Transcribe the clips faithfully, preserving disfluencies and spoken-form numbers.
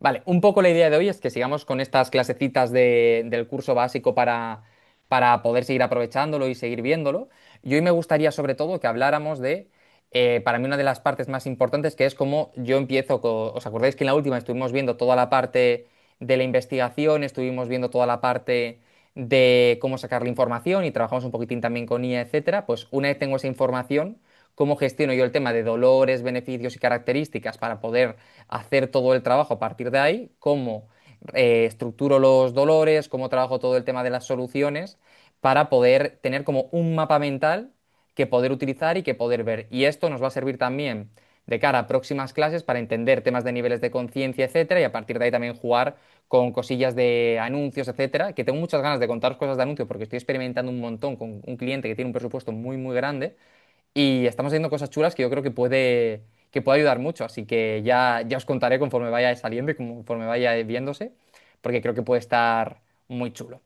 Vale, un poco la idea de hoy es que sigamos con estas clasecitas de- del curso básico para, para poder seguir aprovechándolo y seguir viéndolo. Y hoy me gustaría sobre todo que habláramos de, eh, para mí una de las partes más importantes, que es cómo yo empiezo, co- ¿os acordáis que en la última estuvimos viendo toda la parte de la investigación, estuvimos viendo toda la parte de cómo sacar la información y trabajamos un poquitín también con I A, etcétera? Pues una vez tengo esa información, cómo gestiono yo el tema de dolores, beneficios y características para poder hacer todo el trabajo a partir de ahí, cómo eh, estructuro los dolores, cómo trabajo todo el tema de las soluciones, para poder tener como un mapa mental que poder utilizar y que poder ver. Y esto nos va a servir también de cara a próximas clases para entender temas de niveles de conciencia, etcétera, y a partir de ahí también jugar con cosillas de anuncios, etcétera, que tengo muchas ganas de contaros cosas de anuncios porque estoy experimentando un montón con un cliente que tiene un presupuesto muy, muy grande y estamos haciendo cosas chulas que yo creo que puede, que puede ayudar mucho. Así que ya, ya os contaré conforme vaya saliendo y conforme vaya viéndose, porque creo que puede estar muy chulo.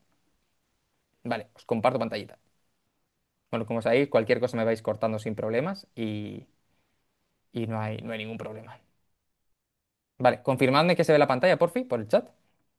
Vale, os comparto pantallita. Bueno, como sabéis, cualquier cosa me vais cortando sin problemas y, y no hay, no hay ningún problema. Vale, confirmadme que se ve la pantalla, por fin, por el chat.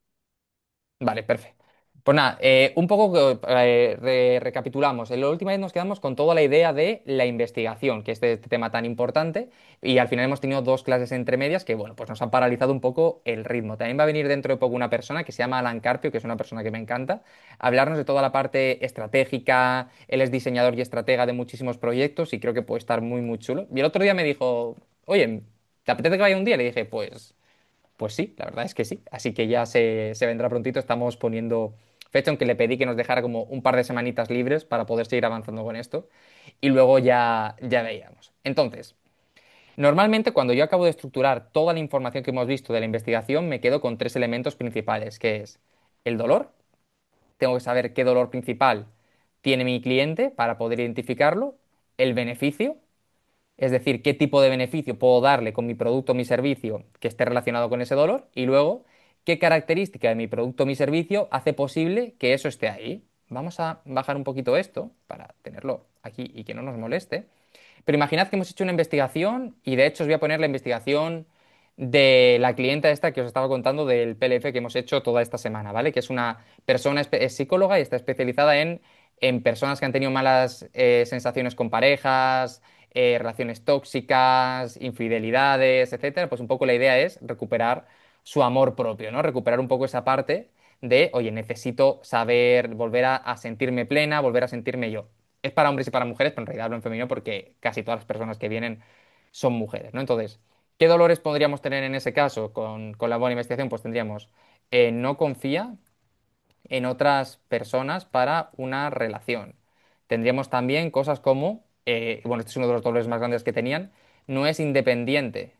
Vale, perfecto. Pues nada, eh, un poco eh, re- recapitulamos. En la última vez nos quedamos con toda la idea de la investigación, que es este, este tema tan importante, y al final hemos tenido dos clases entre medias que, bueno, pues nos han paralizado un poco el ritmo. También va a venir dentro de poco una persona que se llama Alan Carpio, que es una persona que me encanta, a hablarnos de toda la parte estratégica. Él es diseñador y estratega de muchísimos proyectos y creo que puede estar muy, muy chulo. Y el otro día me dijo, oye, ¿te apetece que vaya un día? Le dije, pues... Pues sí, la verdad es que sí. Así que ya se, se vendrá prontito. Estamos poniendo fecha, aunque le pedí que nos dejara como un par de semanitas libres para poder seguir avanzando con esto. Y luego ya, ya veíamos. Entonces, normalmente cuando yo acabo de estructurar toda la información que hemos visto de la investigación, me quedo con tres elementos principales, que es el dolor. Tengo que saber qué dolor principal tiene mi cliente para poder identificarlo. El beneficio, es decir, qué tipo de beneficio puedo darle con mi producto o mi servicio que esté relacionado con ese dolor. Y luego, qué característica de mi producto o mi servicio hace posible que eso esté ahí. Vamos a bajar un poquito esto para tenerlo aquí y que no nos moleste. Pero imaginad que hemos hecho una investigación y de hecho os voy a poner la investigación de la clienta esta que os estaba contando del P L F que hemos hecho toda esta semana, ¿vale? Que es una persona, espe- es psicóloga y está especializada en, en personas que han tenido malas eh, sensaciones con parejas, eh, relaciones tóxicas, infidelidades, etcétera. Pues un poco la idea es recuperar su amor propio, ¿no? Recuperar un poco esa parte de, oye, necesito saber, volver a, a sentirme plena, volver a sentirme yo. Es para hombres y para mujeres, pero en realidad hablo en femenino porque casi todas las personas que vienen son mujeres, ¿no? Entonces, ¿qué dolores podríamos tener en ese caso con, con la buena investigación? Pues tendríamos, eh, no confía en otras personas para una relación. Tendríamos también cosas como, eh, bueno, este es uno de los dolores más grandes que tenían, no es independiente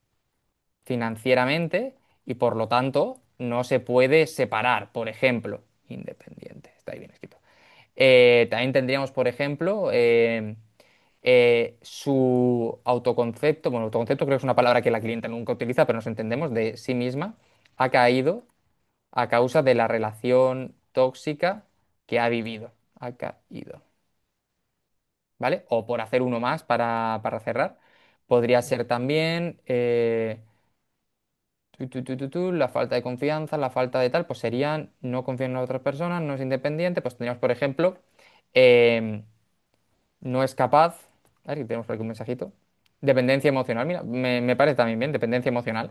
financieramente y por lo tanto no se puede separar, por ejemplo, independiente, está ahí bien escrito. Eh, también tendríamos, por ejemplo, eh, eh, su autoconcepto, bueno, autoconcepto creo que es una palabra que la clienta nunca utiliza, pero nos entendemos, de sí misma, ha caído a causa de la relación tóxica que ha vivido. Ha caído, ¿vale? O por hacer uno más para, para cerrar, podría ser también eh, tu, tu, tu, tu, tu, la falta de confianza, la falta de tal, pues serían no confiar en otras personas, no es independiente, pues tendríamos, por ejemplo, em, no es capaz, a ver, que tenemos por aquí un mensajito, dependencia emocional, mira, me, me parece también bien, dependencia emocional.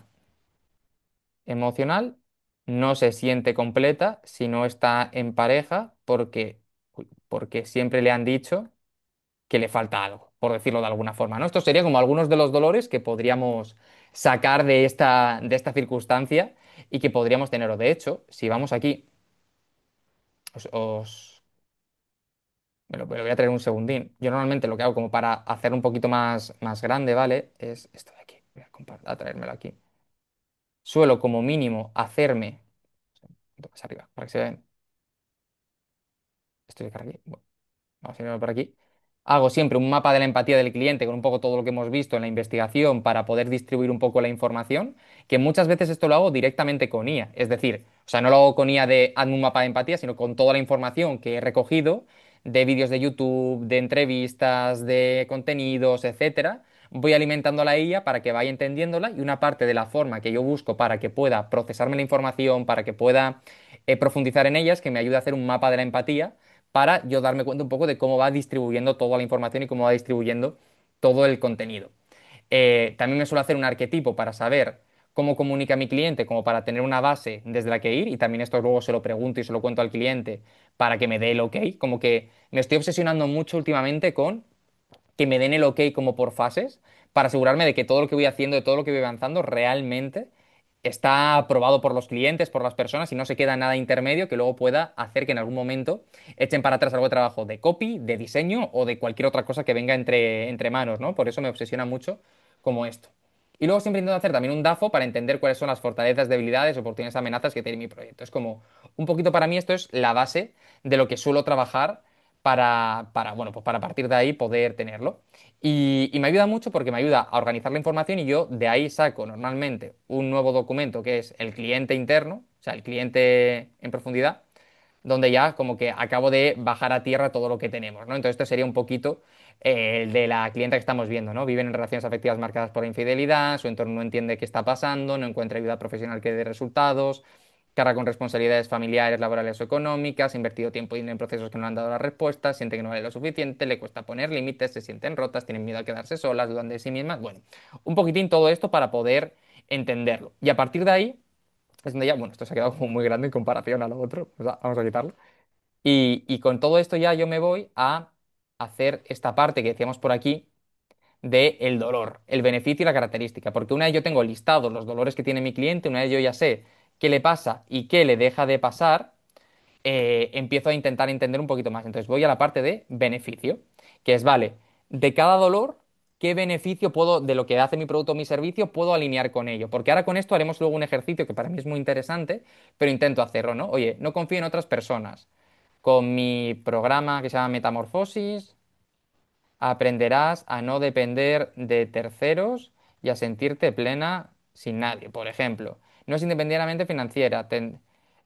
Emocional, no se siente completa si no está en pareja porque, uy, porque siempre le han dicho que le falta algo, por decirlo de alguna forma, ¿no? Esto sería como algunos de los dolores que podríamos sacar de esta, de esta circunstancia y que podríamos tener. O de hecho, si vamos aquí, os, os- me lo, me lo voy a traer un segundín. Yo normalmente lo que hago como para hacerlo un poquito más, más grande, ¿vale? Es esto de aquí. Voy a, compar- a traérmelo aquí. Suelo como mínimo hacerme... un poquito más arriba, para que se vean. Estoy aquí. Bueno, vamos a irlo por aquí. Hago siempre un mapa de la empatía del cliente con un poco todo lo que hemos visto en la investigación para poder distribuir un poco la información, que muchas veces esto lo hago directamente con I A. Es decir, o sea, no lo hago con I A de hazme un mapa de empatía, sino con toda la información que he recogido de vídeos de YouTube, de entrevistas, de contenidos, etcétera. voy alimentando a la I A para que vaya entendiéndola y una parte de la forma que yo busco para que pueda procesarme la información, para que pueda eh, profundizar en ellas, que me ayude a hacer un mapa de la empatía para yo darme cuenta un poco de cómo va distribuyendo toda la información y cómo va distribuyendo todo el contenido. Eh, también me suelo hacer un arquetipo para saber cómo comunica mi cliente, como para tener una base desde la que ir, y también esto luego se lo pregunto y se lo cuento al cliente para que me dé el ok. Como que me estoy obsesionando mucho últimamente con que me den el ok como por fases, para asegurarme de que todo lo que voy haciendo, de todo lo que voy avanzando, realmente está aprobado por los clientes, por las personas, y no se queda nada intermedio que luego pueda hacer que en algún momento echen para atrás algo de trabajo de copy, de diseño o de cualquier otra cosa que venga entre, entre manos, ¿no? Por eso me obsesiona mucho como esto. Y luego siempre intento hacer también un DAFO para entender cuáles son las fortalezas, debilidades, oportunidades, amenazas que tiene mi proyecto. Es como, un poquito para mí esto es la base de lo que suelo trabajar para, para, bueno, pues para partir de ahí poder tenerlo. Y, y me ayuda mucho porque me ayuda a organizar la información y yo de ahí saco normalmente un nuevo documento que es el cliente interno, o sea, el cliente en profundidad, donde ya como que acabo de bajar a tierra todo lo que tenemos, ¿no? Entonces esto sería un poquito eh, el de la clienta que estamos viendo, ¿no? Viven en relaciones afectivas marcadas por la infidelidad, su entorno no entiende qué está pasando, no encuentra ayuda profesional que dé resultados, carga con responsabilidades familiares, laborales o económicas, ha invertido tiempo y dinero en procesos que no le han dado las respuestas, siente que no vale lo suficiente, le cuesta poner límites, se sienten rotas, tienen miedo a quedarse solas, dudan de sí mismas. Bueno, un poquitín todo esto para poder entenderlo. Y a partir de ahí es donde ya, bueno, esto se ha quedado como muy grande en comparación a lo otro, o sea, vamos a quitarlo. Y, y con todo esto ya yo me voy a hacer esta parte que decíamos por aquí de el dolor, el beneficio y la característica, porque una vez yo tengo listados los dolores que tiene mi cliente, una vez yo ya sé qué le pasa y qué le deja de pasar, eh, empiezo a intentar entender un poquito más. Entonces voy a la parte de beneficio, que es, vale, de cada dolor, ¿qué beneficio puedo, de lo que hace mi producto o mi servicio, puedo alinear con ello? Porque ahora con esto haremos luego un ejercicio que para mí es muy interesante, pero intento hacerlo, ¿no? Oye, no confío en otras personas. Con mi programa que se llama Metamorfosis, aprenderás a no depender de terceros y a sentirte plena sin nadie, por ejemplo. No es independientemente financiera. ten-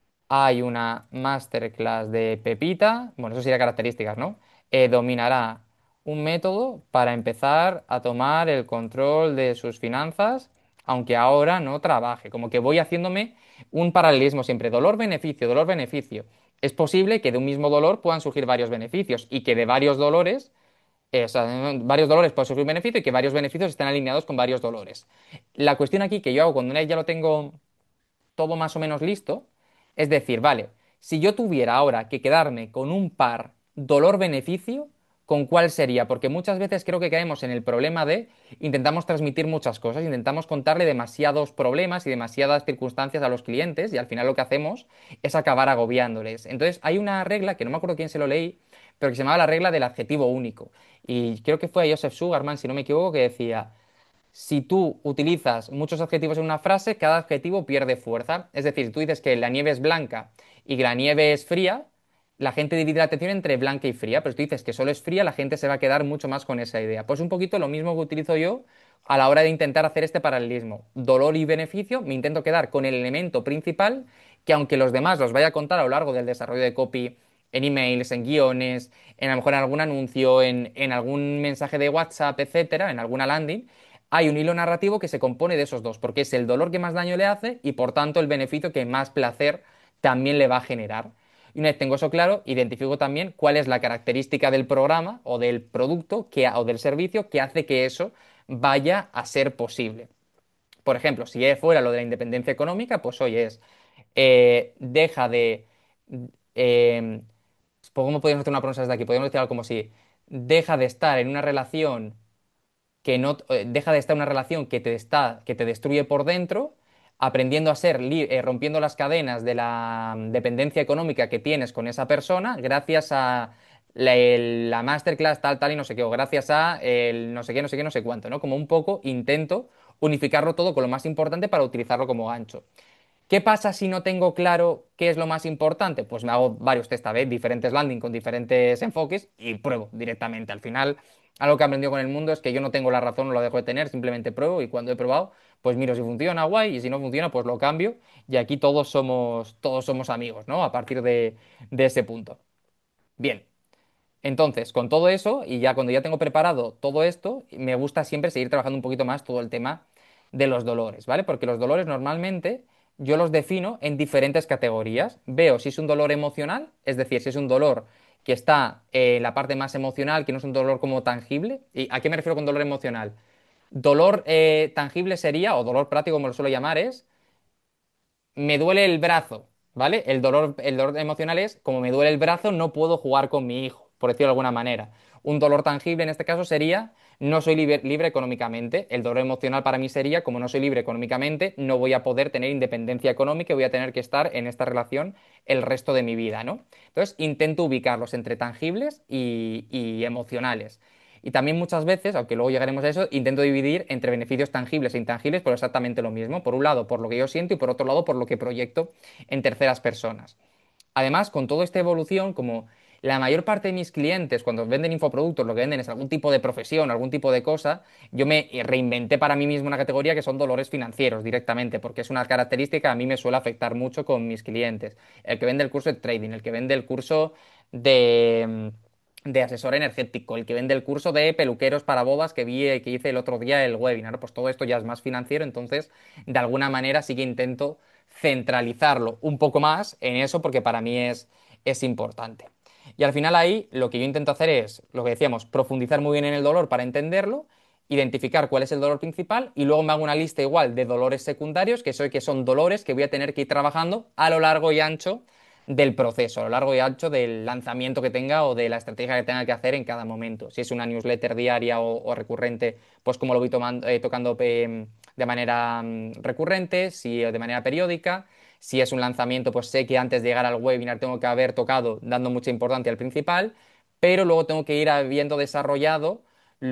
Hay una masterclass de Pepita, bueno, eso sería características, ¿no? Eh, dominará un método para empezar a tomar el control de sus finanzas, aunque ahora no trabaje. Como que voy haciéndome un paralelismo siempre, dolor-beneficio, dolor-beneficio. Es posible que de un mismo dolor puedan surgir varios beneficios y que de varios dolores eh, o sea, varios dolores pueden surgir un beneficio y que varios beneficios estén alineados con varios dolores. La cuestión aquí que yo hago cuando una vez ya lo tengo todo más o menos listo, es decir, vale, si yo tuviera ahora que quedarme con un par dolor-beneficio, ¿con cuál sería? Porque muchas veces creo que caemos en el problema de intentamos transmitir muchas cosas, intentamos contarle demasiados problemas y demasiadas circunstancias a los clientes y al final lo que hacemos es acabar agobiándoles. Entonces hay una regla que no me acuerdo quién se lo leí, pero que se llamaba la regla del adjetivo único. Y creo que fue a Joseph Sugarman, si no me equivoco, que decía, si tú utilizas muchos adjetivos en una frase, cada adjetivo pierde fuerza. Es decir, si tú dices que la nieve es blanca y que la nieve es fría, la gente divide la atención entre blanca y fría, pero si tú dices que solo es fría, la gente se va a quedar mucho más con esa idea. Pues un poquito lo mismo que utilizo yo a la hora de intentar hacer este paralelismo. Dolor y beneficio, me intento quedar con el elemento principal que aunque los demás los vaya a contar a lo largo del desarrollo de copy, en emails, en guiones, en a lo mejor en algún anuncio, en, en algún mensaje de WhatsApp, etcétera, en alguna landing, hay un hilo narrativo que se compone de esos dos, porque es el dolor que más daño le hace y por tanto el beneficio que más placer también le va a generar. Y una vez tengo eso claro, identifico también cuál es la característica del programa o del producto que, o del servicio que hace que eso vaya a ser posible. Por ejemplo, si fuera lo de la independencia económica, pues hoy es, eh, deja de... eh, ¿Cómo podríamos hacer una pronunciación desde aquí? Podríamos decir algo como si deja de estar en una relación que no eh, deja de estar una relación que te está, que te destruye por dentro, aprendiendo a ser, li- eh, rompiendo las cadenas de la mm, dependencia económica que tienes con esa persona, gracias a la, el- la masterclass tal, tal y no sé qué, o gracias a el no sé qué, no sé qué, no sé cuánto, ¿no? Como un poco intento unificarlo todo con lo más importante para utilizarlo como gancho. ¿Qué pasa si no tengo claro qué es lo más importante? Pues me hago varios test A/B, diferentes landing con diferentes enfoques y pruebo directamente. Al final, algo que he aprendido con el mundo es que yo no tengo la razón, no lo dejo de tener, simplemente pruebo y cuando he probado, pues miro si funciona, guay, y si no funciona, pues lo cambio. Y aquí todos somos, todos somos amigos, ¿no? A partir de, de ese punto. Bien. Entonces, con todo eso, y ya cuando ya tengo preparado todo esto, me gusta siempre seguir trabajando un poquito más todo el tema de los dolores, ¿vale? Porque los dolores normalmente yo los defino en diferentes categorías. Veo si es un dolor emocional, es decir, si es un dolor que está eh, en la parte más emocional, que no es un dolor como tangible. ¿Y a qué me refiero con dolor emocional? Dolor eh, tangible sería, o dolor práctico como lo suelo llamar, es me duele el brazo, ¿vale? El dolor, el dolor emocional es, como me duele el brazo, no puedo jugar con mi hijo, por decirlo de alguna manera. Un dolor tangible en este caso sería, no soy libre, libre económicamente. El dolor emocional para mí sería, como no soy libre económicamente, no voy a poder tener independencia económica y voy a tener que estar en esta relación el resto de mi vida, ¿no? Entonces, intento ubicarlos entre tangibles y, y emocionales. Y también muchas veces, aunque luego llegaremos a eso, intento dividir entre beneficios tangibles e intangibles por exactamente lo mismo. Por un lado, por lo que yo siento y por otro lado, por lo que proyecto en terceras personas. Además, con toda esta evolución, como la mayor parte de mis clientes, cuando venden infoproductos, lo que venden es algún tipo de profesión, algún tipo de cosa, yo me reinventé para mí mismo una categoría que son dolores financieros directamente, porque es una característica que a mí me suele afectar mucho con mis clientes. El que vende el curso de trading, el que vende el curso de, de asesor energético, el que vende el curso de peluqueros para bodas que vi, que hice el otro día el webinar, pues todo esto ya es más financiero, entonces de alguna manera sí que intento centralizarlo un poco más en eso porque para mí es, es importante. Y al final ahí lo que yo intento hacer es, lo que decíamos, profundizar muy bien en el dolor para entenderlo, identificar cuál es el dolor principal y luego me hago una lista igual de dolores secundarios, que soy que son dolores que voy a tener que ir trabajando a lo largo y ancho del proceso, a lo largo y ancho del lanzamiento que tenga o de la estrategia que tenga que hacer en cada momento. Si es una newsletter diaria o, o recurrente, pues como lo voy tomando, eh, tocando eh, de manera mm, recurrente, si de manera periódica. Si es un lanzamiento, pues sé que antes de llegar al webinar tengo que haber tocado dando mucha importancia al principal, pero luego tengo que ir habiendo desarrollado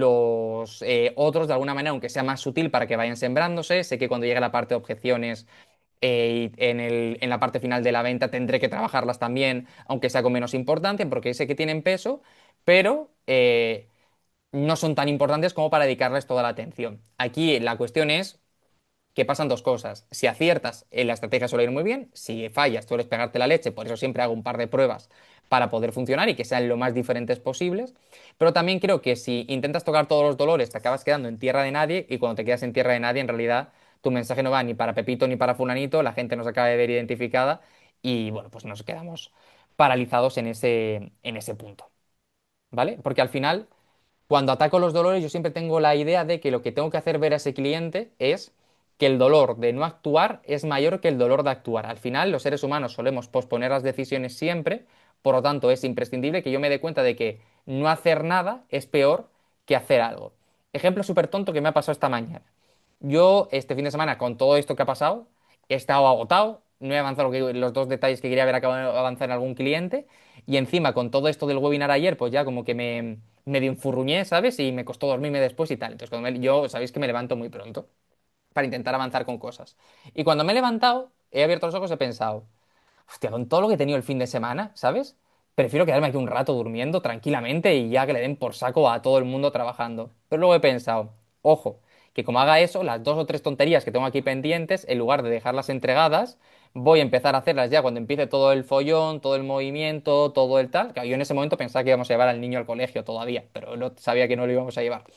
los eh, otros de alguna manera, aunque sea más sutil para que vayan sembrándose. Sé que cuando llegue la parte de objeciones eh, y en el- en la parte final de la venta tendré que trabajarlas también, aunque sea con menos importancia, porque sé que tienen peso, pero eh, no son tan importantes como para dedicarles toda la atención. Aquí la cuestión es que pasan dos cosas. Si aciertas, eh, la estrategia suele ir muy bien. Si fallas, sueles pegarte la leche. Por eso siempre hago un par de pruebas para poder funcionar y que sean lo más diferentes posibles. Pero también creo que si intentas tocar todos los dolores, te acabas quedando en tierra de nadie y cuando te quedas en tierra de nadie, en realidad tu mensaje no va ni para Pepito ni para Fulanito, la gente no se acaba de ver identificada y bueno, pues nos quedamos paralizados en ese, en ese punto. ¿Vale? Porque al final cuando ataco los dolores, yo siempre tengo la idea de que lo que tengo que hacer ver a ese cliente es que el dolor de no actuar es mayor que el dolor de actuar. Al final, los seres humanos solemos posponer las decisiones siempre, por lo tanto, es imprescindible que yo me dé cuenta de que no hacer nada es peor que hacer algo. Ejemplo súper tonto que me ha pasado esta mañana. Yo, este fin de semana, con todo esto que ha pasado, he estado agotado, no he avanzado lo que- los dos detalles que quería haber acabado de avanzar en algún cliente, y encima, con todo esto del webinar ayer, pues ya como que me medio enfurruñé, ¿sabes? Y me costó dormirme después y tal. Entonces, cuando me- yo, sabéis que me levanto muy pronto para intentar avanzar con cosas. Y cuando me he levantado, he abierto los ojos y he pensado, hostia, con todo lo que he tenido el fin de semana, ¿sabes? Prefiero quedarme aquí un rato durmiendo tranquilamente y ya que le den por saco a todo el mundo trabajando. Pero luego he pensado, ojo, que como haga eso, las dos o tres tonterías que tengo aquí pendientes, en lugar de dejarlas entregadas, voy a empezar a hacerlas ya cuando empiece todo el follón, todo el movimiento, todo el tal. Claro, yo en ese momento pensaba que íbamos a llevar al niño al colegio todavía, pero no sabía que no lo íbamos a llevar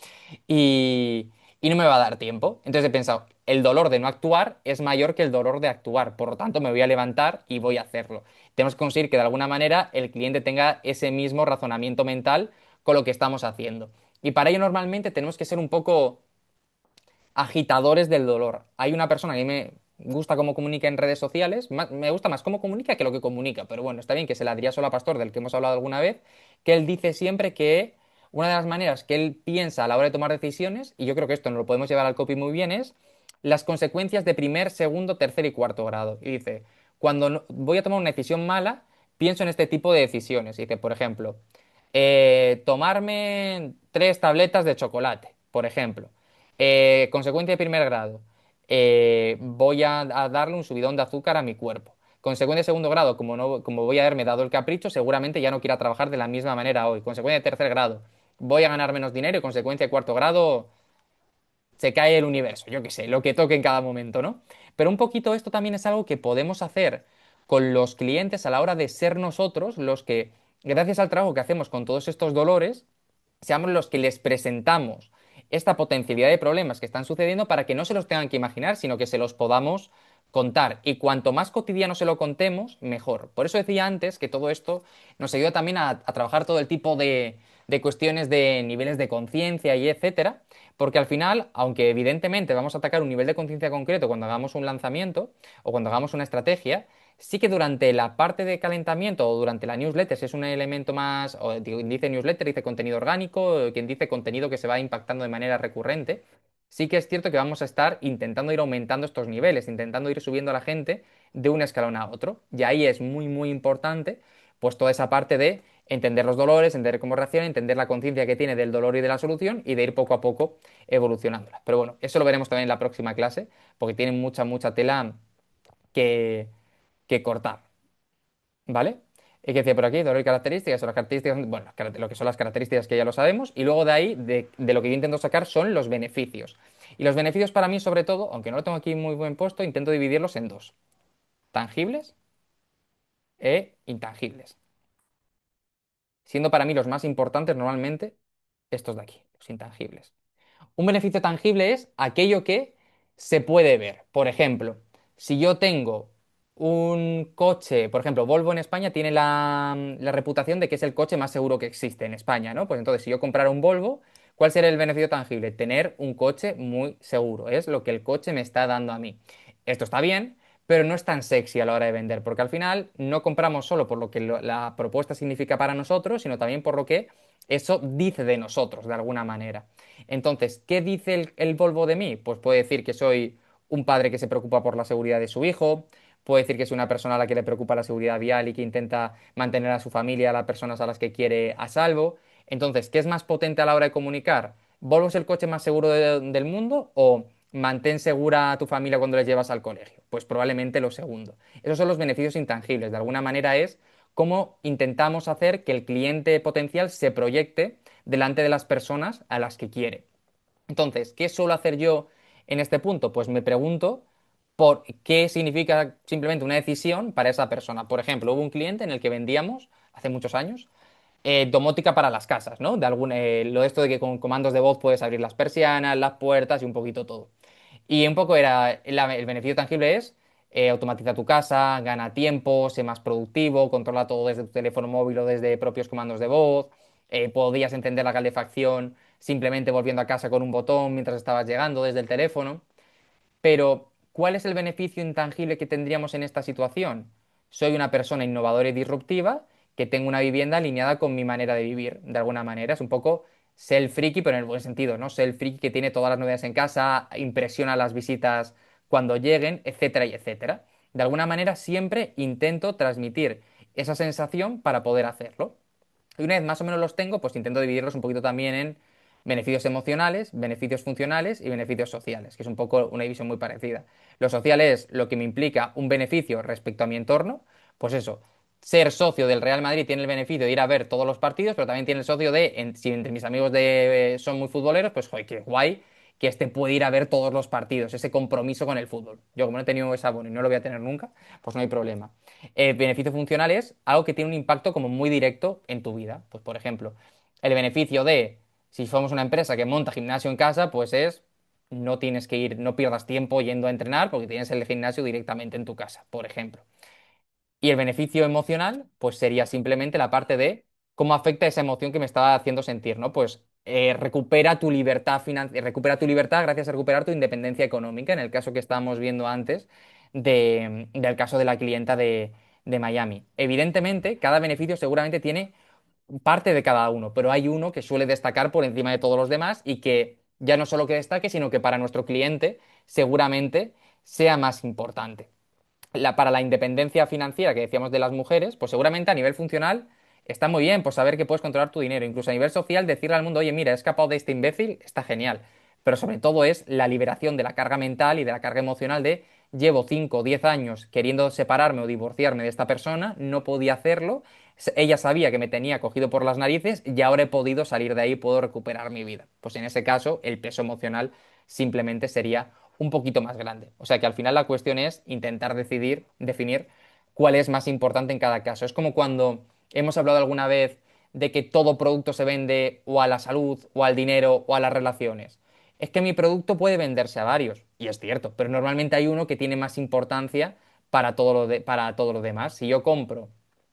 y, y no me va a dar tiempo. Entonces he pensado, el dolor de no actuar es mayor que el dolor de actuar, por lo tanto me voy a levantar y voy a hacerlo. Tenemos que conseguir que de alguna manera el cliente tenga ese mismo razonamiento mental con lo que estamos haciendo. Y para ello normalmente tenemos que ser un poco agitadores del dolor. Hay una persona que a mí me gusta cómo comunica en redes sociales, más- me gusta más cómo comunica que lo que comunica, pero bueno, está bien que se la diría solo a Pastor, del que hemos hablado alguna vez, que él dice siempre que una de las maneras que él piensa a la hora de tomar decisiones, y yo creo que esto nos lo podemos llevar al copy muy bien, es las consecuencias de primer, segundo, tercer y cuarto grado. Y dice, cuando no- voy a tomar una decisión mala, pienso en este tipo de decisiones. Y dice, por ejemplo, eh, tomarme tres tabletas de chocolate, por ejemplo. Eh, consecuencia de primer grado, eh, voy a, a darle un subidón de azúcar a mi cuerpo. Consecuencia de segundo grado, como, no, como voy a haberme dado el capricho, seguramente ya no quiera trabajar de la misma manera hoy. Consecuencia de tercer grado, voy a ganar menos dinero y consecuencia de cuarto grado, se cae el universo, yo qué sé, lo que toque en cada momento, ¿no? Pero un poquito esto también es algo que podemos hacer con los clientes a la hora de ser nosotros los que gracias al trabajo que hacemos con todos estos dolores, seamos los que les presentamos esta potencialidad de problemas que están sucediendo para que no se los tengan que imaginar, sino que se los podamos contar. Y cuanto más cotidiano se lo contemos, mejor. Por eso decía antes que todo esto nos ayuda también a, a trabajar todo el tipo de, de cuestiones de niveles de conciencia y etcétera, porque al final, aunque evidentemente vamos a atacar un nivel de conciencia concreto cuando hagamos un lanzamiento o cuando hagamos una estrategia, sí que durante la parte de calentamiento o durante la newsletter, si es un elemento más, o digo, quien dice newsletter, dice contenido orgánico, o quien dice contenido que se va impactando de manera recurrente, sí que es cierto que vamos a estar intentando ir aumentando estos niveles, intentando ir subiendo a la gente de un escalón a otro. Y ahí es muy, muy importante, pues toda esa parte de entender los dolores, entender cómo reacciona, entender la conciencia que tiene del dolor y de la solución y de ir poco a poco evolucionándola. Pero bueno, eso lo veremos también en la próxima clase, porque tiene mucha, mucha tela que, que cortar. ¿Vale? ¿Y qué decía por aquí? Dolor y características, son las características, bueno, las cara- lo que son las características que ya lo sabemos, y luego de ahí, de, de lo que yo intento sacar son los beneficios. Y los beneficios para mí, sobre todo, aunque no lo tengo aquí muy buen puesto, intento dividirlos en dos, tangibles e intangibles. Siendo para mí los más importantes normalmente estos de aquí, los intangibles. Un beneficio tangible es aquello que se puede ver. Por ejemplo, si yo tengo un coche, por ejemplo, Volvo en España tiene la, la reputación de que es el coche más seguro que existe en España, ¿no? Pues entonces, si yo comprara un Volvo, ¿cuál sería el beneficio tangible? Tener un coche muy seguro. Es lo que el coche me está dando a mí. Esto está bien, pero no es tan sexy a la hora de vender, porque al final no compramos solo por lo que lo- la propuesta significa para nosotros, sino también por lo que eso dice de nosotros, de alguna manera. Entonces, ¿qué dice el, el Volvo de mí? Pues puede decir que soy un padre que se preocupa por la seguridad de su hijo, puede decir que soy una persona a la que le preocupa la seguridad vial y que intenta mantener a su familia, a las personas a las que quiere a salvo. Entonces, ¿qué es más potente a la hora de comunicar? ¿Volvo es el coche más seguro de- del mundo o mantén segura a tu familia cuando les llevas al colegio? Pues probablemente lo segundo. Esos son los beneficios intangibles. De alguna manera es cómo intentamos hacer que el cliente potencial se proyecte delante de las personas a las que quiere. Entonces, ¿qué suelo hacer yo en este punto? Pues me pregunto por qué significa simplemente una decisión para esa persona. Por ejemplo, hubo un cliente en el que vendíamos hace muchos años eh, domótica para las casas, ¿no? De algún, eh, lo de esto de que con comandos de voz puedes abrir las persianas, las puertas y un poquito todo. Y un poco era, la- el beneficio tangible es eh, automatiza tu casa, gana tiempo, sé más productivo, controla todo desde tu teléfono móvil o desde propios comandos de voz, eh, podías encender la calefacción simplemente volviendo a casa con un botón mientras estabas llegando desde el teléfono. Pero, ¿cuál es el beneficio intangible que tendríamos en esta situación? Soy una persona innovadora y disruptiva que tengo una vivienda alineada con mi manera de vivir, de alguna manera. Es un poco ser el friki, pero en el buen sentido, ¿no? Ser el friki que tiene todas las novedades en casa, impresiona a las visitas cuando lleguen, etcétera y etcétera. De alguna manera siempre intento transmitir esa sensación para poder hacerlo. Y una vez más o menos los tengo, pues intento dividirlos un poquito también en beneficios emocionales, beneficios funcionales y beneficios sociales, que es un poco una división muy parecida. Lo social es lo que me implica un beneficio respecto a mi entorno, pues eso, ser socio del Real Madrid tiene el beneficio de ir a ver todos los partidos, pero también tiene el socio de, en- si entre mis amigos de, eh, son muy futboleros, pues joder, qué guay que este puede ir a ver todos los partidos, ese compromiso con el fútbol. Yo como no he tenido ese abono y no lo voy a tener nunca, pues no hay problema. El beneficio funcional es algo que tiene un impacto como muy directo en tu vida. Pues, por ejemplo, el beneficio de, si somos una empresa que monta gimnasio en casa, pues es, no tienes que ir, no pierdas tiempo yendo a entrenar porque tienes el gimnasio directamente en tu casa, por ejemplo. Y el beneficio emocional, pues sería simplemente la parte de cómo afecta esa emoción que me estaba haciendo sentir, ¿no? Pues eh, recupera tu libertad finan- eh, recupera tu libertad gracias a recuperar tu independencia económica, en el caso que estábamos viendo antes de- del caso de la clienta de, de Miami. Evidentemente, cada beneficio seguramente tiene parte de cada uno, pero hay uno que suele destacar por encima de todos los demás y que ya no solo que destaque, sino que para nuestro cliente seguramente sea más importante la- para la independencia financiera que decíamos de las mujeres, pues seguramente a nivel funcional está muy bien, pues saber que puedes controlar tu dinero. Incluso a nivel social, decirle al mundo, oye, mira, he escapado de este imbécil, está genial. Pero sobre todo es la liberación de la carga mental y de la carga emocional de llevo cinco o diez años queriendo separarme o divorciarme de esta persona, no podía hacerlo, s- ella sabía que me tenía cogido por las narices y ahora he podido salir de ahí, puedo recuperar mi vida. Pues en ese caso, el peso emocional simplemente sería un poquito más grande. O sea que al final la cuestión es intentar decidir, definir cuál es más importante en cada caso. Es como cuando hemos hablado alguna vez de que todo producto se vende o a la salud, o al dinero, o a las relaciones. Es que mi producto puede venderse a varios, y es cierto, pero normalmente hay uno que tiene más importancia para todo lo de- para todo lo demás. Si yo compro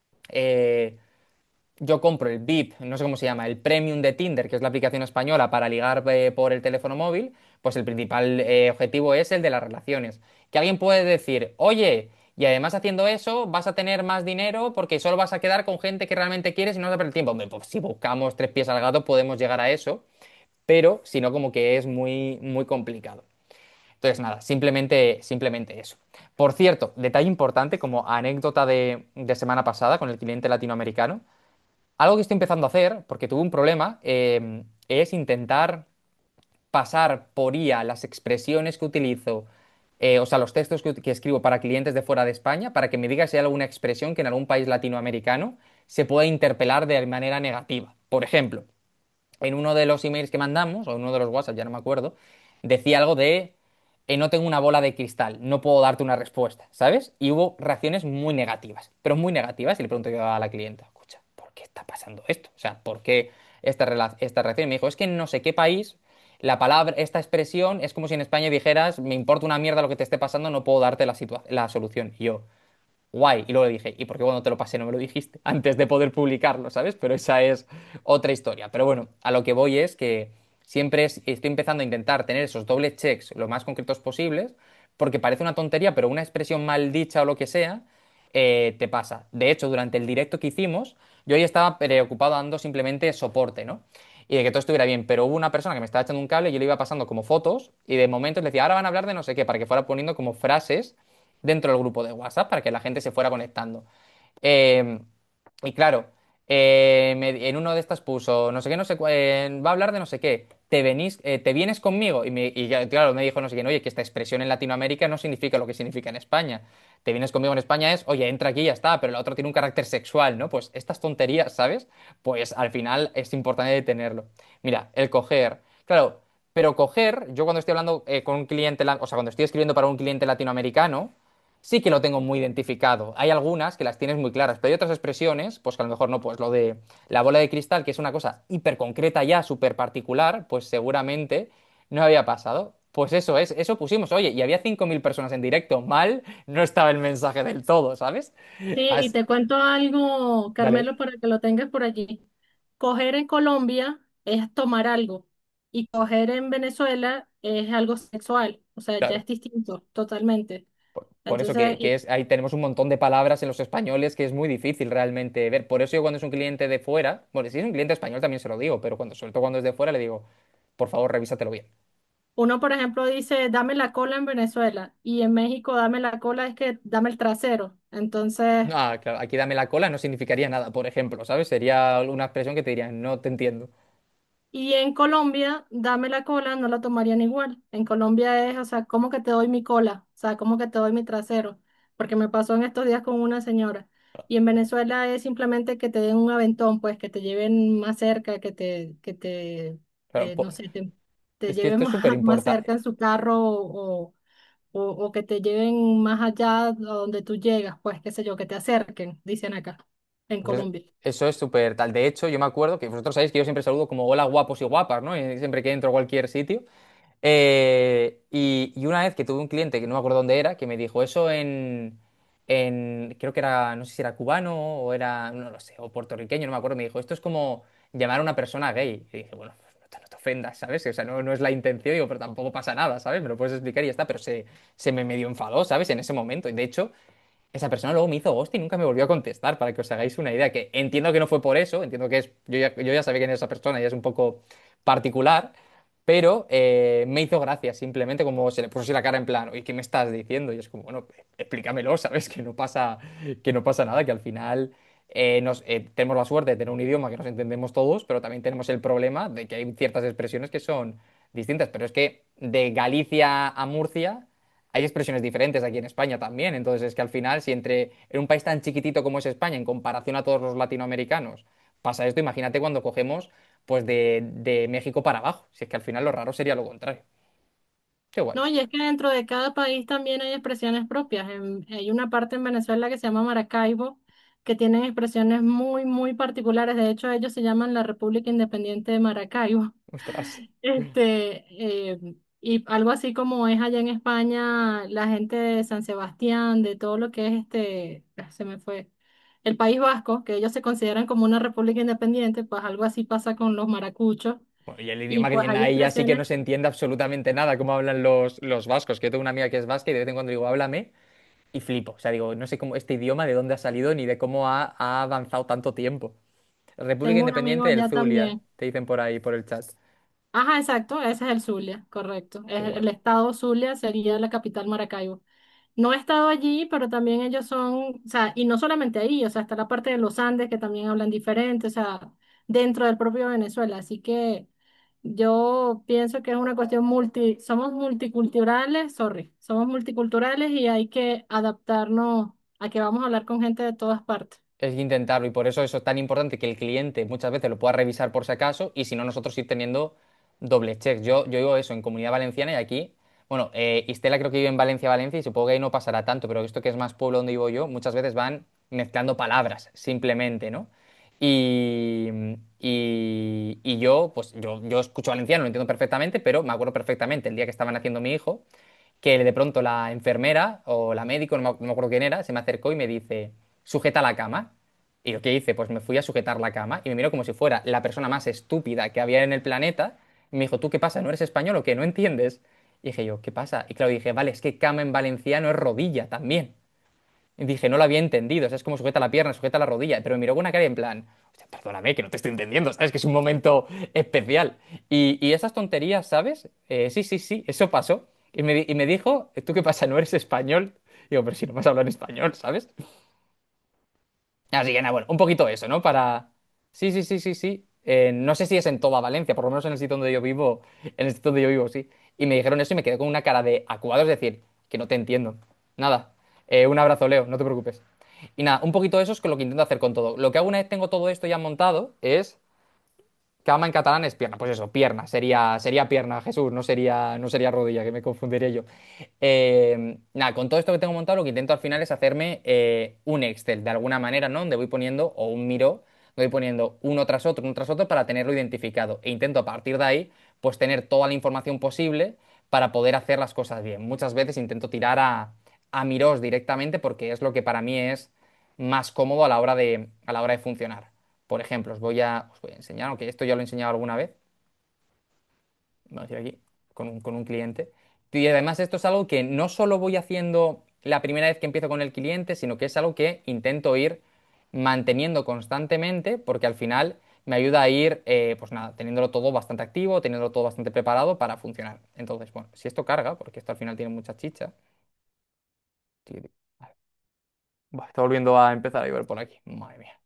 eh, yo compro el V I P, no sé cómo se llama, el Premium de Tinder, que es la aplicación española para ligar eh, por el teléfono móvil, pues el principal eh, objetivo es el de las relaciones. Que alguien puede decir, oye, y además haciendo eso vas a tener más dinero porque solo vas a quedar con gente que realmente quieres y no vas a perder tiempo. Hombre, pues si buscamos tres pies al gato podemos llegar a eso, pero si no, como que es muy, muy complicado. Entonces, nada, simplemente, simplemente eso. Por cierto, detalle importante como anécdota de, de semana pasada con el cliente latinoamericano. Algo que estoy empezando a hacer, porque tuve un problema, eh, es intentar pasar por I A las expresiones que utilizo, eh, o sea, los textos que, ut- que escribo para clientes de fuera de España, para que me diga si hay alguna expresión que en algún país latinoamericano se pueda interpelar de manera negativa. Por ejemplo, en uno de los emails que mandamos, o en uno de los WhatsApp, ya no me acuerdo, decía algo de, eh, no tengo una bola de cristal, no puedo darte una respuesta, ¿sabes? Y hubo reacciones muy negativas, pero muy negativas, y le pregunto yo a la clienta, escucha, ¿por qué está pasando esto? O sea, ¿por qué esta, rela- esta reacción? Y me dijo, es que en no sé qué país, la palabra, esta expresión es como si en España dijeras, me importa una mierda lo que te esté pasando, no puedo darte la, situa- la solución. Y yo, guay. Y luego le dije, ¿y por qué cuando te lo pasé no me lo dijiste? Antes de poder publicarlo, ¿sabes? Pero esa es otra historia. Pero bueno, a lo que voy es que siempre es- estoy empezando a intentar tener esos doble checks lo más concretos posibles, porque parece una tontería, pero una expresión mal dicha o lo que sea, eh, te pasa. De hecho, durante el directo que hicimos, yo ahí estaba preocupado dando simplemente soporte, ¿no? Y de que todo estuviera bien, pero hubo una persona que me estaba echando un cable y yo le iba pasando como fotos y de momento le decía, ahora van a hablar de no sé qué, para que fuera poniendo como frases dentro del grupo de WhatsApp para que la gente se fuera conectando. Eh, y claro, eh, me- en uno de estas puso, no sé qué, no sé, cu- eh, va a hablar de no sé qué, te venís, eh, te vienes conmigo. Y, me- y ya, claro, me dijo no sé quién, oye, que esta expresión en Latinoamérica no significa lo que significa en España. Te vienes conmigo en España es, oye, entra aquí y ya está, pero la otra tiene un carácter sexual, ¿no? Pues estas tonterías, ¿sabes? Pues al final es importante detenerlo. Mira, el coger, claro, pero coger, yo cuando estoy hablando eh, con un cliente, la- o sea, cuando estoy escribiendo para un cliente latinoamericano, sí que lo tengo muy identificado. Hay algunas que las tienes muy claras, pero hay otras expresiones, pues que a lo mejor no, pues lo de la bola de cristal, que es una cosa hiper concreta ya, súper particular, pues seguramente no había pasado. Pues eso es, eso pusimos, oye, y había cinco mil personas en directo, mal no estaba el mensaje del todo, ¿sabes? Sí, y As- te cuento algo, Dale. Carmelo, para que lo tengas por allí. Coger en Colombia es tomar algo y coger en Venezuela es algo sexual, o sea, ya Claro. es distinto totalmente. Por, por eso Entonces, que, que y es, ahí tenemos un montón de palabras en los españoles que es muy difícil realmente ver. Por eso yo cuando es un cliente de fuera, bueno, si es un cliente español también se lo digo, pero cuando, sobre todo cuando es de fuera, le digo, por favor, revísatelo bien. uno, por ejemplo, dice, dame la cola en Venezuela y en México dame la cola es que dame el trasero. Entonces, Ah, claro, aquí dame la cola no significaría nada, por ejemplo, ¿sabes? Sería una expresión que te dirían, no te entiendo. y en Colombia, dame la cola, no la tomarían igual. En Colombia es, o sea, ¿cómo que te doy mi cola? O sea, ¿cómo que te doy mi trasero? Porque me pasó en estos días con una señora. Y en Venezuela es simplemente que te den un aventón, pues que te lleven más cerca, que te, que te, Claro, eh, no po- sé, te, te es que lleven esto es súper más, más importante. cerca en su carro o, o, o que te lleven más allá a donde tú llegas, pues qué sé yo, que te acerquen, dicen acá, en Pues es- Colombia. eso es súper tal. De hecho, yo me acuerdo que vosotros sabéis que yo siempre saludo como hola guapos y guapas, ¿no? Y siempre que entro a cualquier sitio. Eh, y, y una vez que tuve un cliente, que no me acuerdo dónde era, que me dijo eso en, en, creo que era, no sé si era cubano o era, no lo sé, o puertorriqueño, no me acuerdo, me dijo, esto es como llamar a una persona gay. Y dije, bueno, pues no te, no te ofendas, ¿sabes? O sea, no, no es la intención, digo, pero tampoco pasa nada, ¿sabes? Me lo puedes explicar y ya está, pero se, se me medio enfadó, ¿sabes? En ese momento. Y de hecho, esa persona luego me hizo ghost y nunca me volvió a contestar, para que os hagáis una idea, que entiendo que no fue por eso, entiendo que es, yo ya, yo ya sabía quién es esa persona y es un poco particular, pero eh, me hizo gracia, simplemente como se le puso así la cara en plan, ¿y qué me estás diciendo? Y es como, bueno, explícamelo, ¿sabes? Que no pasa, que no pasa nada, que al final eh, nos, eh, tenemos la suerte de tener un idioma que nos entendemos todos, pero también tenemos el problema de que hay ciertas expresiones que son distintas, pero es que de Galicia a Murcia hay expresiones diferentes aquí en España también. Entonces es que al final, si entre en un país tan chiquitito como es España, en comparación a todos los latinoamericanos, pasa esto, imagínate cuando cogemos pues de, de México para abajo. Si es que al final lo raro sería lo contrario. Qué guay. No, y es que dentro de cada país también hay expresiones propias. En- hay una parte en Venezuela que se llama Maracaibo, que tienen expresiones muy, muy particulares. De hecho, ellos se llaman la República Independiente de Maracaibo. Ostras. Este, eh, y algo así como es allá en España, la gente de San Sebastián, de todo lo que es este, ah, se me fue, el País Vasco, que ellos se consideran como una república independiente, pues algo así pasa con los maracuchos. Bueno, y el Y idioma que pues tienen hay ahí ya sí que no expresiones, se entiende absolutamente nada cómo hablan los, los vascos, que yo tengo una amiga que es vasca y de vez en cuando digo, háblame, y flipo. O sea, digo, no sé cómo este idioma de dónde ha salido ni de cómo ha, ha avanzado tanto tiempo. República tengo un amigo Independiente del allá Zulia, también. te dicen por ahí, por el chat. Ajá, exacto, ese es el Zulia, correcto. Qué Es- guay. el estado Zulia sería la capital Maracaibo. No he estado allí, pero también ellos son, o sea, y no solamente ahí, o sea, está la parte de los Andes que también hablan diferente, o sea, dentro del propio Venezuela. Así que yo pienso que es una cuestión multi, somos multiculturales, sorry, somos multiculturales y hay que adaptarnos a que vamos a hablar con gente de todas partes. Es que intentarlo y por eso eso es tan importante que el cliente muchas veces lo pueda revisar por si acaso y si no nosotros ir teniendo doble check. Yo, yo digo eso en Comunidad Valenciana y aquí, bueno, eh, Istela creo que vive en Valencia, Valencia y supongo que ahí no pasará tanto, pero esto que es más pueblo donde vivo yo, muchas veces van mezclando palabras simplemente, ¿no? Y, y, y yo, pues yo, yo escucho valenciano, lo entiendo perfectamente, pero me acuerdo perfectamente el día que estaban haciendo mi hijo, que de pronto la enfermera o la médico, no me, no me acuerdo quién era, se me acercó y me dice, sujeta la cama. Y lo que hice, pues me fui a sujetar la cama y me miró como si fuera la persona más estúpida que había en el planeta. Y me dijo, ¿tú qué pasa? ¿No eres español o qué? ¿No entiendes? Y dije yo, ¿qué pasa? Y claro, dije, vale, es que cama en valenciano es rodilla también. Y dije, no lo había entendido, o sea, es como sujeta la pierna, sujeta la rodilla. Pero me miró con una cara y en plan, "Hostia, perdóname, que no te estoy entendiendo, ¿sabes? Que es un momento especial. Y, y esas tonterías, ¿sabes? Eh, sí, sí, sí, eso pasó. Y me, di- y me dijo, ¿tú qué pasa? ¿No eres español? Digo, pero si no vas a hablar en español, ¿sabes? Así que nada, bueno, un poquito eso, ¿no? Para... Sí, sí, sí, sí, sí. Eh, no sé si es en toda Valencia, por lo menos en el sitio donde yo vivo, en el sitio donde yo vivo, sí. Y me dijeron eso y me quedé con una cara de acuado, es decir, que no te entiendo. Nada. Eh, un abrazo, Leo, no te preocupes. Y nada, un poquito eso es con lo que intento hacer con todo. Lo que hago una vez tengo todo esto ya montado es... Cama en catalán es pierna, pues eso, pierna, sería, sería pierna, Jesús, no sería, no sería rodilla, que me confundiría yo. Eh, nada, con todo esto que tengo montado, lo que intento al final es hacerme eh, un Excel de alguna manera, ¿no? Donde voy poniendo, o un Miro, donde voy poniendo uno tras otro, uno tras otro para tenerlo identificado. E intento a partir de ahí, pues tener toda la información posible para poder hacer las cosas bien. Muchas veces intento tirar a, a Miros directamente porque es lo que para mí es más cómodo a la hora de, a la hora de funcionar. Por ejemplo, os voy a, os voy a enseñar, aunque esto ya lo he enseñado alguna vez vamos a decir aquí, con un, con un cliente. Y además esto es algo que no solo voy haciendo la primera vez que empiezo con el cliente, sino que es algo que intento ir manteniendo constantemente, porque al final me ayuda a ir, eh, pues nada, teniéndolo todo bastante activo, teniéndolo todo bastante preparado para funcionar. Entonces, bueno, si esto carga, porque esto al final tiene mucha chicha. Vale. Vale, está volviendo a empezar a llover por aquí. Madre mía.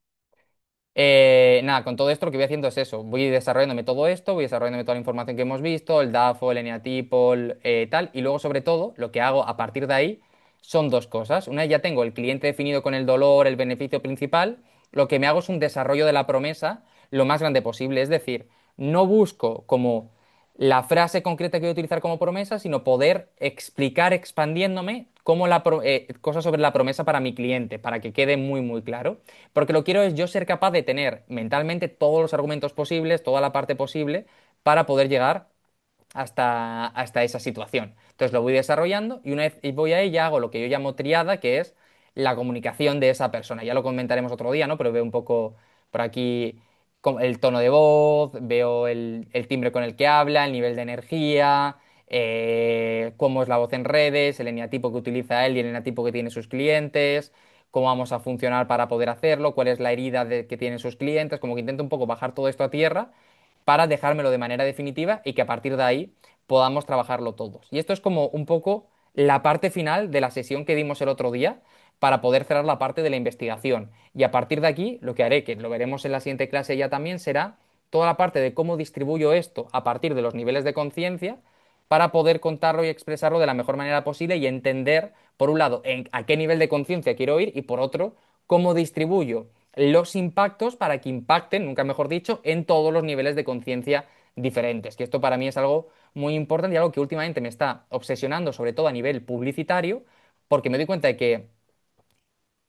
Eh, nada, con todo esto lo que voy haciendo es eso. Voy desarrollándome todo esto, voy desarrollándome toda la información que hemos visto, el DAFO, el eneatipo, el, eh, tal. Y luego, sobre todo, lo que hago a partir de ahí son dos cosas. Una, ya tengo el cliente definido con el dolor, el beneficio principal. Lo que me hago es un desarrollo de la promesa lo más grande posible. Es decir, no busco como la frase concreta que voy a utilizar como promesa, sino poder explicar expandiéndome cómo la pro- eh, cosas sobre la promesa para mi cliente, para que quede muy, muy claro. Porque lo que quiero es yo ser capaz de tener mentalmente todos los argumentos posibles, toda la parte posible, para poder llegar hasta, hasta esa situación. Entonces lo voy desarrollando y una vez voy a ella hago lo que yo llamo triada, que es la comunicación de esa persona. Ya lo comentaremos otro día, ¿no? Pero veo un poco por aquí co- el tono de voz, veo el, el timbre con el que habla, el nivel de energía, eh, cómo es la voz en redes, el eneatipo que utiliza él y el eneatipo que tiene sus clientes, cómo vamos a funcionar para poder hacerlo, cuál es la herida de- que tienen sus clientes, como que intento un poco bajar todo esto a tierra para dejármelo de manera definitiva y que a partir de ahí podamos trabajarlo todos. Y esto es como un poco la parte final de la sesión que dimos el otro día para poder cerrar la parte de la investigación. Y a partir de aquí, lo que haré, que lo veremos en la siguiente clase ya también, será toda la parte de cómo distribuyo esto a partir de los niveles de conciencia para poder contarlo y expresarlo de la mejor manera posible y entender, por un lado, en- a qué nivel de conciencia quiero ir y por otro, cómo distribuyo los impactos para que impacten, nunca mejor dicho, en todos los niveles de conciencia diferentes. Que esto para mí es algo muy importante y algo que últimamente me está obsesionando, sobre todo a nivel publicitario, porque me doy cuenta de que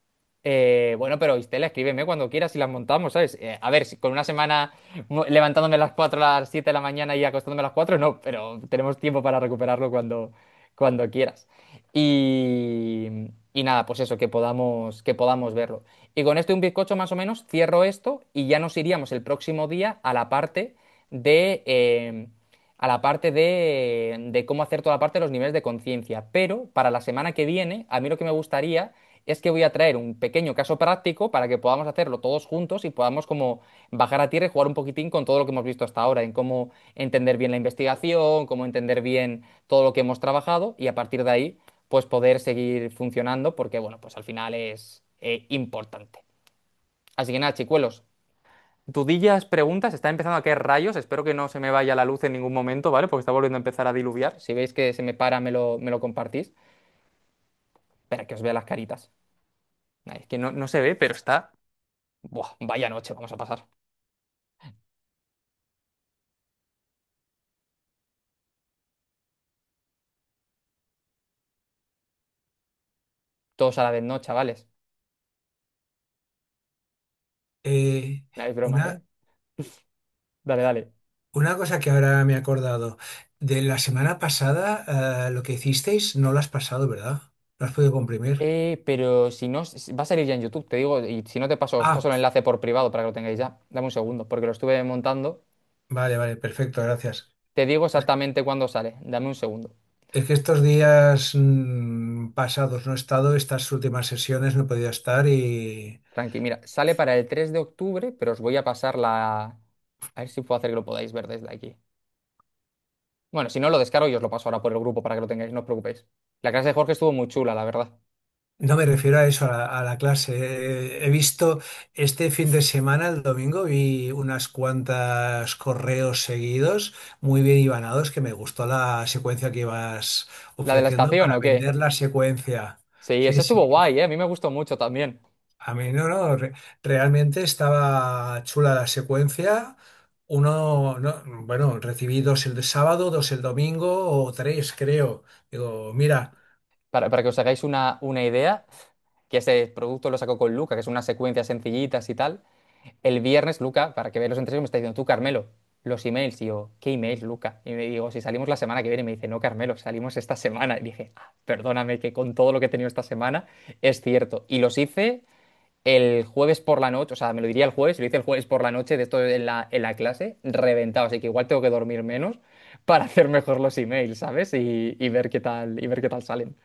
Eh, bueno, pero Istela, escríbeme cuando quieras y las montamos, ¿sabes? Eh, a ver, si con una semana mo- levantándome a las cuatro a las siete de la mañana y acostándome a las cuatro no, pero tenemos tiempo para recuperarlo cuando, cuando quieras. Y, y nada, pues eso, que podamos, que podamos verlo. Y con esto y un bizcocho más o menos cierro esto y ya nos iríamos el próximo día a la parte de, eh, a la parte de, de cómo hacer toda la parte de los niveles de conciencia. Pero para la semana que viene, a mí lo que me gustaría es que voy a traer un pequeño caso práctico para que podamos hacerlo todos juntos y podamos como bajar a tierra y jugar un poquitín con todo lo que hemos visto hasta ahora, en cómo entender bien la investigación, cómo entender bien todo lo que hemos trabajado y a partir de ahí pues poder seguir funcionando porque bueno, pues al final es eh, importante. Así que nada, chicuelos, dudillas, preguntas, está empezando a caer rayos, espero que no se me vaya la luz en ningún momento, ¿vale? Porque está volviendo a empezar a diluviar. Si veis que se me para, me lo, me lo compartís. Espera, que os vea las caritas. Ay, es que no, no se ve, pero está... Buah, vaya noche vamos a pasar. Todos a la vez, ¿no, chavales? Eh, No es broma, ¿eh? una, Dale, dale. una cosa que ahora me he acordado, de la semana pasada, eh, lo que hicisteis no lo has pasado, ¿verdad? ¿Lo has podido comprimir? Eh, pero si no, s- va a salir ya en YouTube, te digo, y si no te paso, os Ah, paso el enlace por privado para que lo tengáis ya. Dame un segundo, porque lo estuve montando. vale, vale, perfecto, gracias. Te digo Es, exactamente cuándo sale. Dame un segundo. es que estos días mm, pasados no he estado, estas últimas sesiones no he podido estar y Tranqui, mira, sale para el tres de octubre, pero os voy a pasar la... A ver si puedo hacer que lo podáis ver desde aquí. Bueno, si no, lo descargo y os lo paso ahora por el grupo para que lo tengáis, no os preocupéis. La clase de Jorge estuvo muy chula, la verdad. no me refiero a eso, a la, a la clase. Eh, He visto este fin de semana, el domingo, vi unas cuantas correos seguidos, muy bien hilvanados, que me gustó la secuencia que ibas ¿La de la ofreciendo estación para o qué? vender la secuencia. Sí, Sí, ese estuvo sí. guay, ¿eh? A mí me gustó mucho también. A mí no, no, re- realmente estaba chula la secuencia. Uno, no, bueno, recibí dos el de sábado, dos el domingo o tres, creo. Digo, mira, Para, para que os hagáis una, una idea, que ese producto lo sacó con Luca, que es unas secuencias sencillitas y tal. El viernes, Luca, para que veáis los entrevistas, me está diciendo, tú, Carmelo, los emails. Y yo, ¿qué emails, Luca? Y me digo, si salimos la semana que viene. Y me dice, no, Carmelo, salimos esta semana. Y dije, ah, perdóname, que con todo lo que he tenido esta semana es cierto. Y los hice el jueves por la noche, o sea, me lo diría el jueves, y lo hice el jueves por la noche de esto en la, en la clase, reventado. Así que igual tengo que dormir menos para hacer mejor los emails, ¿sabes? Y, y ver qué tal, y ver qué tal salen.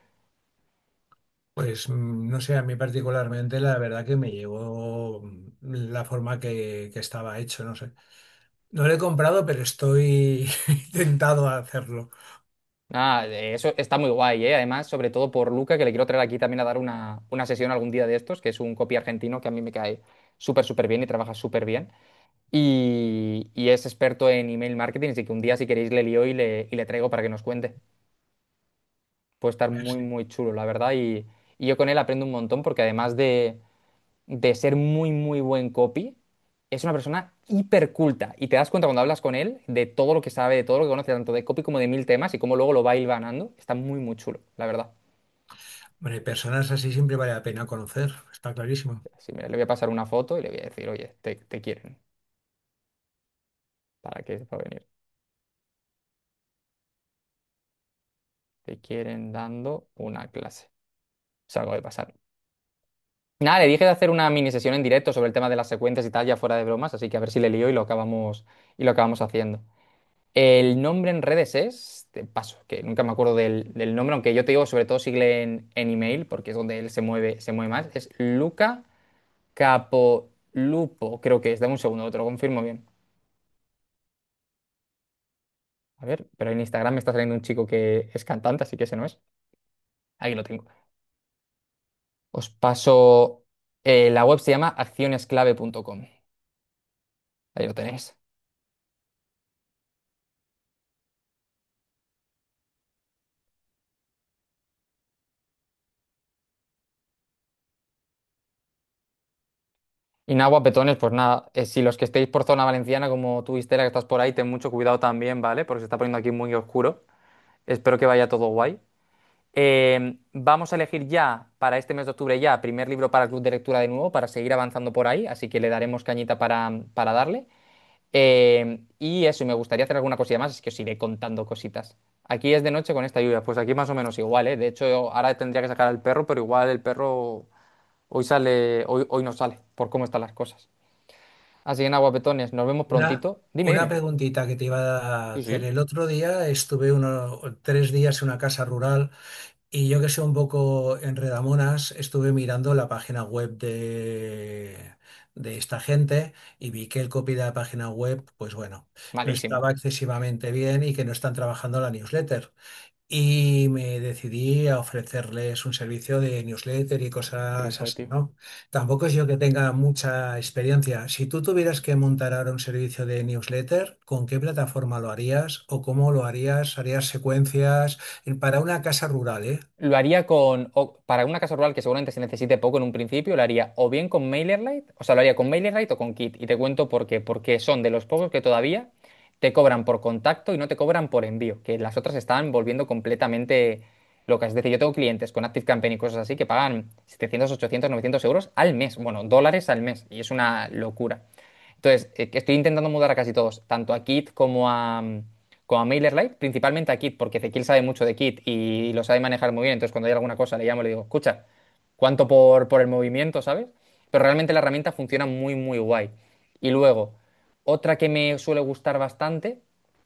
pues mm, no sé, a mí particularmente la verdad que me llevó mm, la forma que, que estaba hecho, no sé. No lo he comprado, pero estoy tentado a hacerlo. Ah, eh, eso está muy guay, ¿eh? Además, sobre todo por Luca, que le quiero traer aquí también a dar una, una sesión algún día de estos, que es un copy argentino que a mí me cae súper, súper bien y trabaja súper bien. Y, y es experto en email marketing, así que un día, si queréis, le lío y le, y le traigo para que nos cuente. Puede estar muy, Sí. muy chulo, la verdad. Y, y yo con él aprendo un montón porque además de, de ser muy, muy buen copy, es una persona hiper culta. Y te das cuenta cuando hablas con él de todo lo que sabe, de todo lo que conoce, tanto de copy como de mil temas y cómo luego lo va hilvanando. Está muy, muy chulo, la verdad. Hombre, personas así siempre vale la pena conocer, está clarísimo. Sí, mira, le voy a pasar una foto y le voy a decir, oye, te, te quieren, para que sepa venir. Te quieren dando una clase. Se acaba de pasar. Nada, le dije de hacer una mini sesión en directo sobre el tema de las secuencias y tal, ya fuera de bromas, así que a ver si le lío y lo acabamos, y lo acabamos haciendo. El nombre en redes es, te paso, que nunca me acuerdo del, del nombre, aunque yo te digo, sobre todo sigle en, en email, porque es donde él se mueve, se mueve más. Es Luca Capolupo, creo que es. Dame un segundo, te lo confirmo bien. A ver, pero en Instagram me está saliendo un chico que es cantante, así que ese no es. Ahí lo tengo. Os paso. Eh, la web se llama accionesclave punto com. Ahí lo tenéis. Y nada, guapetones, pues nada, eh, si los que estéis por zona valenciana, como tú, Istera, que estás por ahí, ten mucho cuidado también, ¿vale? Porque se está poniendo aquí muy oscuro. Espero que vaya todo guay. Eh, vamos a elegir ya para este mes de octubre ya primer libro para el club de lectura de nuevo para seguir avanzando por ahí, así que le daremos cañita para, para darle. Eh, y eso, y me gustaría hacer alguna cosilla más, es que os iré contando cositas. Aquí es de noche con esta lluvia, pues aquí más o menos igual, ¿eh? De hecho, ahora tendría que sacar al perro, pero igual el perro hoy sale, hoy, hoy no sale, por cómo están las cosas. Así que nada, guapetones, nos vemos Una, prontito. Dime, una dime. preguntita que te iba a Sí, hacer. sí. El otro día estuve unos tres días en una casa rural y yo que sé un poco enredamonas, estuve mirando la página web de, de esta gente y vi que el copy de la página web, pues bueno, no Malísimo. estaba excesivamente bien y que no están trabajando la newsletter. Y me decidí a ofrecerles un servicio de newsletter y cosas Flipa, así, tío. ¿no? Tampoco es yo que tenga mucha experiencia. Si tú tuvieras que montar ahora un servicio de newsletter, ¿con qué plataforma lo harías o cómo lo harías? ¿Harías secuencias En- para una casa rural, eh? Lo haría con, o para una casa rural que seguramente se necesite poco en un principio, lo haría o bien con MailerLite, o sea, lo haría con MailerLite o con Kit. Y te cuento por qué. Porque son de los pocos que todavía te cobran por contacto y no te cobran por envío, que las otras están volviendo completamente locas. Es decir, yo tengo clientes con ActiveCampaign y cosas así que pagan setecientos, ochocientos, novecientos euros al mes, bueno, dólares al mes, y es una locura. Entonces, eh, que estoy intentando mudar a casi todos, tanto a Kit como a, como a MailerLite, principalmente a Kit, porque Ezequiel sabe mucho de Kit y lo sabe manejar muy bien. Entonces, cuando hay alguna cosa, le llamo y le digo, escucha, ¿cuánto por, por el movimiento, sabes? Pero realmente la herramienta funciona muy, muy guay. Y luego, otra que me suele gustar bastante,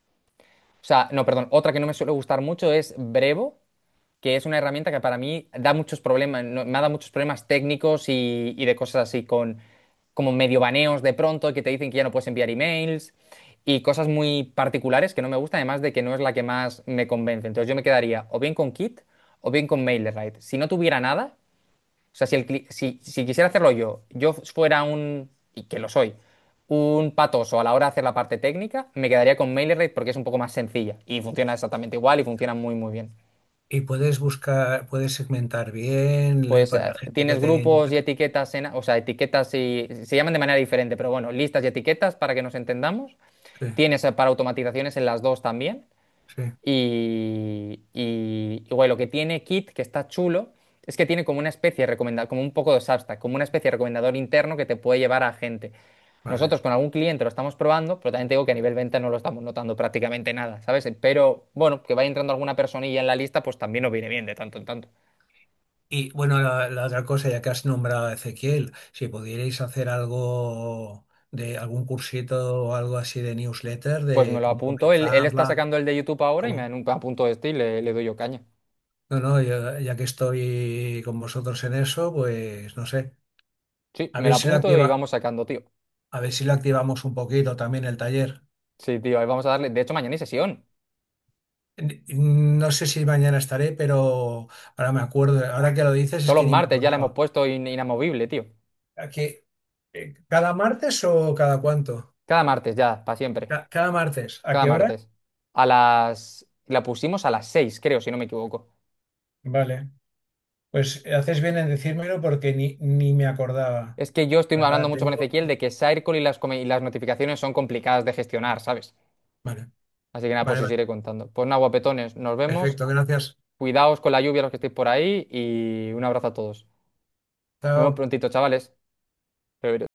o sea, no, perdón, otra que no me suele gustar mucho es Brevo, que es una herramienta que para mí da muchos problemas, no- me ha dado muchos problemas técnicos y, y de cosas así, con como medio baneos de pronto que te dicen que ya no puedes enviar emails y cosas muy particulares que no me gustan, además de que no es la que más me convence. Entonces yo me quedaría o bien con Kit o bien con MailerLite. Si no tuviera nada, o sea, si, el cli- si, si quisiera hacerlo yo, yo fuera un, y que lo soy, un patoso a la hora de hacer la parte técnica, me quedaría con MailerLite porque es un poco más sencilla y funciona exactamente igual y funciona muy, muy bien. Y puedes buscar, puedes segmentar bien le- Pues para eh, la gente que tienes te... grupos y etiquetas, en, o sea, etiquetas y se llaman de manera diferente, pero bueno, listas y etiquetas para que nos entendamos. Sí, Tienes eh, para automatizaciones en las dos también. sí, Y, y, y, güey, lo que tiene Kit, que está chulo, es que tiene como una especie de recomendador, como un poco de Substack, como una especie de recomendador interno que te puede llevar a gente. vale. Nosotros con algún cliente lo estamos probando, pero también te digo que a nivel venta no lo estamos notando prácticamente nada, ¿sabes? Pero bueno, que vaya entrando alguna personilla en la lista, pues también nos viene bien de tanto en tanto. Y bueno, la, la otra cosa, ya que has nombrado a Ezequiel, si pudierais hacer algo de algún cursito o algo así de newsletter, Pues me de lo cómo apunto. Él, él está comenzarla. sacando el de YouTube ahora y me cómo- an- apunto este y le, le doy yo caña. No, no, ya, ya que estoy con vosotros en eso, pues no sé. Sí, A me ver lo si lo apunto y activa, vamos sacando, tío. a ver si lo activamos un poquito también el taller. Sí, tío, ahí vamos a darle. De hecho, mañana hay sesión. N- No sé si mañana estaré, pero ahora me acuerdo, ahora que lo dices es Todos que los ni me martes ya la hemos acordaba. puesto in- inamovible, tío. Aquí, eh, ¿cada martes o cada cuánto? Cada martes ya, para siempre. Ca- cada martes. ¿A Cada qué hora? martes. A las... La pusimos a las seis, creo, si no me equivoco. Vale. Pues haces bien en decírmelo porque ni, ni me acordaba. Es que yo estoy hablando Ah, mucho con tengo... Ezequiel de que Circle y las, come- y las notificaciones son complicadas de gestionar, ¿sabes? Vale, Así que nada, pues vale, os vale. iré contando. Pues nada, guapetones, nos vemos. Perfecto, gracias. Cuidaos con la lluvia los que estéis por ahí y un abrazo a todos. Nos vemos Chao. prontito, chavales.